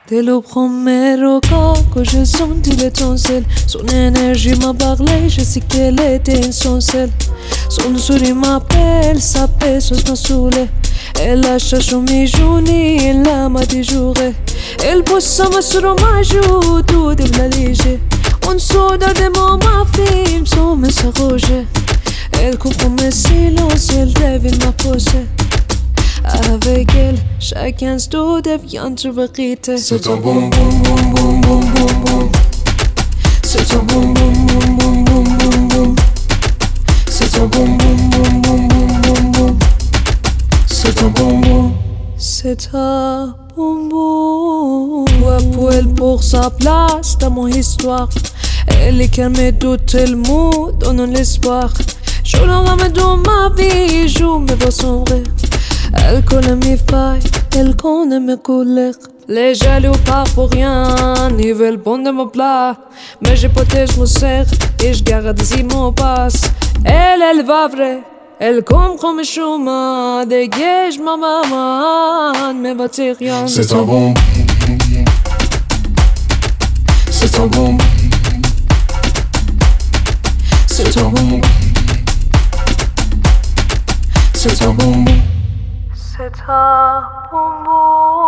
Dès le premier regard que j'ai senti l'étincelle, son énergie m'a parlé, je sais qu'elle était essentielle. Son sourire m'appelle, sa puissance m'a saoulé. Elle a cherché mes journées, elle m'a déjuré. Elle pose sa main sur ma joue, tout est léger. On saute des mots, ma fille, sans me s'arroger. Elle comprend mes silences, elle devine ma posée. Avec elle, chaque instant devient une vérité. C'est un boum boum boum boum boum boum boum. C'est un boum boum boum boum boum boum boum. C'est un boum boum boum boum boum boum boum. C'est un boum boum. C'est un boum boum. Ouais, pour elle, pour sa place dans mon histoire. Elle est calmée tout le monde, donne l'espoir. Je la ramène dans ma vie, je me vois sombrer. Elle connaît mes failles, elle connaît mes colères. Les jaloux partent pour rien, ils veulent prendre mon plat. Mais je protège mon cerf et je garde si mon passe. Elle va vrai, elle comprend mes chemins. Dégage ma maman, mais va rien. C'est un bon. C'est un bon. C'est un bon. C'est un bon. C'est un bonbon.